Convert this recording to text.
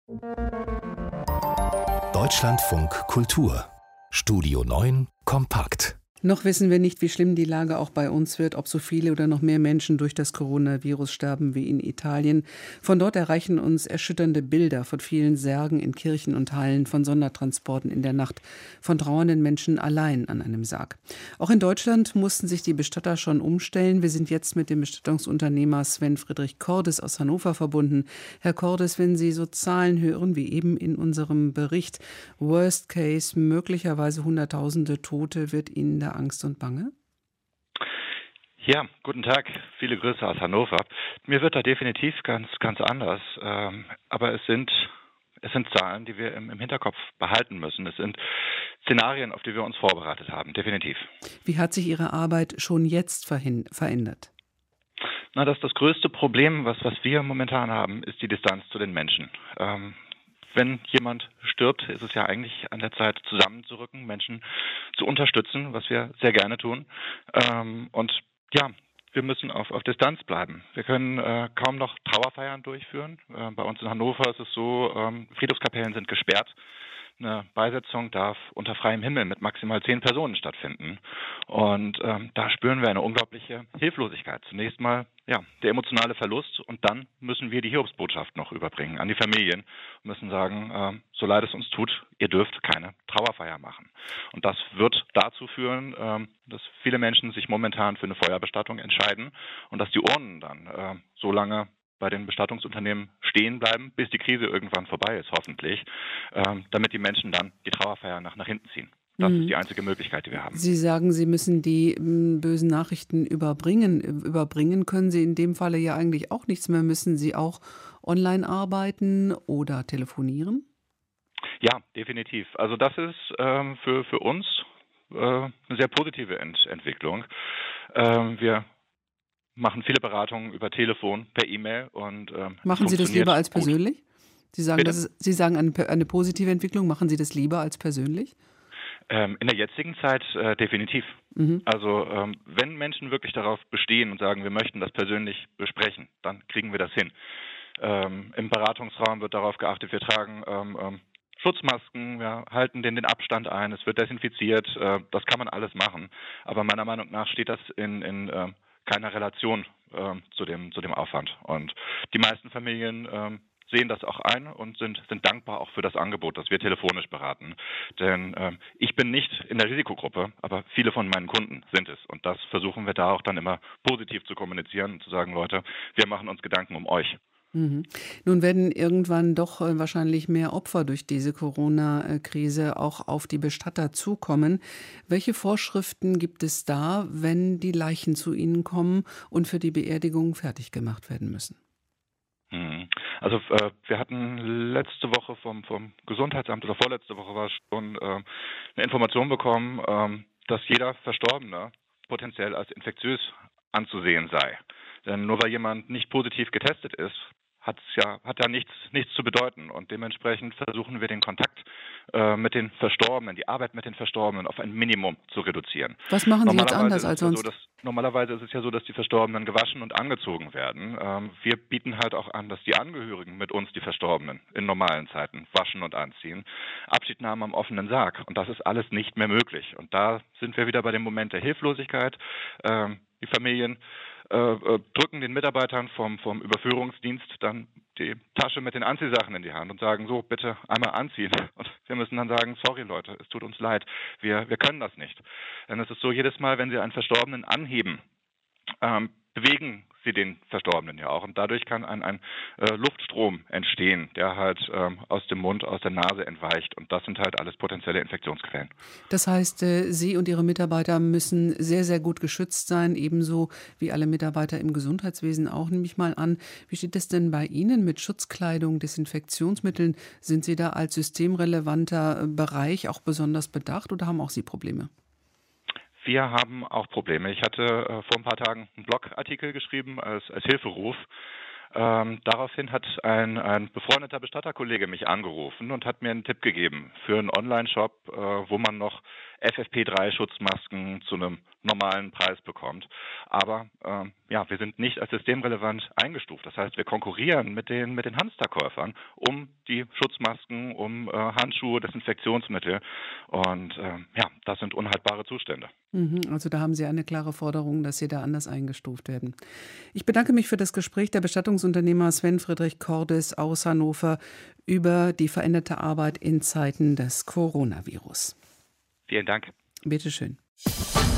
Deutschlandfunk Kultur Studio 9 kompakt. Noch wissen wir nicht, wie schlimm die Lage auch bei uns wird, ob so viele oder noch mehr Menschen durch das Coronavirus sterben wie in Italien. Von dort erreichen uns erschütternde Bilder von vielen Särgen in Kirchen und Hallen, von Sondertransporten in der Nacht, von trauernden Menschen allein an einem Sarg. Auch in Deutschland mussten sich die Bestatter schon umstellen. Wir sind jetzt mit dem Bestattungsunternehmer Sven Friedrich Cordes aus Hannover verbunden. Herr Cordes, wenn Sie so Zahlen hören, wie eben in unserem Bericht, Worst Case, möglicherweise Hunderttausende Tote, wird Ihnen da Angst und Bange? Ja, guten Tag. Viele Grüße aus Hannover. Mir wird da definitiv ganz anders. Aber es sind Zahlen, die wir im Hinterkopf behalten müssen. Es sind Szenarien, auf die wir uns vorbereitet haben. Definitiv. Wie hat sich Ihre Arbeit schon jetzt verändert? Das größte Problem, was wir momentan haben, ist die Distanz zu den Menschen. Wenn jemand stirbt, ist es ja eigentlich an der Zeit, zusammenzurücken, Menschen zu unterstützen, was wir sehr gerne tun. Und ja, wir müssen auf Distanz bleiben. Wir können kaum noch Trauerfeiern durchführen. Bei uns in Hannover ist es so, Friedhofskapellen sind gesperrt. Eine Beisetzung darf unter freiem Himmel mit maximal 10 Personen stattfinden. Und da spüren wir eine unglaubliche Hilflosigkeit. Zunächst mal der emotionale Verlust, und dann müssen wir die Hiobsbotschaft noch überbringen an die Familien und müssen sagen, so leid es uns tut, ihr dürft keine Trauerfeier machen. Und das wird dazu führen, dass viele Menschen sich momentan für eine Feuerbestattung entscheiden und dass die Urnen dann so lange bei den Bestattungsunternehmen stehen bleiben, bis die Krise irgendwann vorbei ist, hoffentlich, damit die Menschen dann die Trauerfeier nach hinten ziehen. Das ist die einzige Möglichkeit, die wir haben. Sie sagen, Sie müssen die bösen Nachrichten überbringen. Überbringen können Sie in dem Falle ja eigentlich auch nichts mehr. Müssen Sie auch online arbeiten oder telefonieren? Ja, definitiv. Also das ist für uns eine sehr positive Entwicklung. Wir machen viele Beratungen über Telefon, per E-Mail und machen Sie das lieber als persönlich? Sie sagen, Bitte? Sie sagen eine positive Entwicklung. Machen Sie das lieber als persönlich? In der jetzigen Zeit definitiv. Also wenn Menschen wirklich darauf bestehen und sagen, wir möchten das persönlich besprechen, dann kriegen wir das hin. Im Beratungsraum wird darauf geachtet, wir tragen Schutzmasken, wir halten den Abstand ein, es wird desinfiziert, das kann man alles machen. Aber meiner Meinung nach steht das in keiner Relation zu dem Aufwand. Und die meisten Familien sehen das auch ein und sind dankbar auch für das Angebot, dass wir telefonisch beraten. Denn ich bin nicht in der Risikogruppe, aber viele von meinen Kunden sind es. Und das versuchen wir da auch dann immer positiv zu kommunizieren und zu sagen, Leute, wir machen uns Gedanken um euch. Nun werden irgendwann doch wahrscheinlich mehr Opfer durch diese Corona-Krise auch auf die Bestatter zukommen. Welche Vorschriften gibt es da, wenn die Leichen zu Ihnen kommen und für die Beerdigung fertig gemacht werden müssen? Also wir hatten letzte Woche vom Gesundheitsamt oder vorletzte Woche war es schon eine Information bekommen, dass jeder Verstorbene potenziell als infektiös anzusehen sei. Denn nur weil jemand nicht positiv getestet ist, hat ja nichts zu bedeuten. Und dementsprechend versuchen wir den Kontakt mit den Verstorbenen, die Arbeit mit den Verstorbenen auf ein Minimum zu reduzieren. Was machen Sie jetzt anders als sonst? Normalerweise ist es ja so, dass die Verstorbenen gewaschen und angezogen werden. Wir bieten halt auch an, dass die Angehörigen mit uns die Verstorbenen in normalen Zeiten waschen und anziehen. Abschiednahme am offenen Sarg. Und das ist alles nicht mehr möglich. Und da sind wir wieder bei dem Moment der Hilflosigkeit. Die Familien drücken den Mitarbeitern vom Überführungsdienst dann die Tasche mit den Anziehsachen in die Hand und sagen, so, bitte einmal anziehen. Und wir müssen dann sagen, sorry Leute, es tut uns leid, wir können das nicht. Denn es ist so, jedes Mal, wenn Sie einen Verstorbenen anheben, bewegen Sie den Verstorbenen ja auch. Und dadurch kann ein Luftstrom entstehen, der halt aus dem Mund, aus der Nase entweicht. Und das sind halt alles potenzielle Infektionsquellen. Das heißt, Sie und Ihre Mitarbeiter müssen sehr, sehr gut geschützt sein, ebenso wie alle Mitarbeiter im Gesundheitswesen auch, nehme ich mal an. Wie steht es denn bei Ihnen mit Schutzkleidung, Desinfektionsmitteln? Sind Sie da als systemrelevanter Bereich auch besonders bedacht oder haben auch Sie Probleme? Wir haben auch Probleme. Ich hatte vor ein paar Tagen einen Blogartikel geschrieben als Hilferuf. Daraufhin hat ein befreundeter Bestatterkollege mich angerufen und hat mir einen Tipp gegeben für einen Online-Shop, wo man noch FFP3-Schutzmasken zu einem normalen Preis bekommt. Aber wir sind nicht als systemrelevant eingestuft. Das heißt, wir konkurrieren mit den Hamsterkäufern um die Schutzmasken, um Handschuhe, Desinfektionsmittel. Und das sind unhaltbare Zustände. Also da haben Sie eine klare Forderung, dass Sie da anders eingestuft werden. Ich bedanke mich für das Gespräch der Bestattungsunternehmer Sven Friedrich Cordes aus Hannover über die veränderte Arbeit in Zeiten des Coronavirus. Vielen Dank. Bitte schön.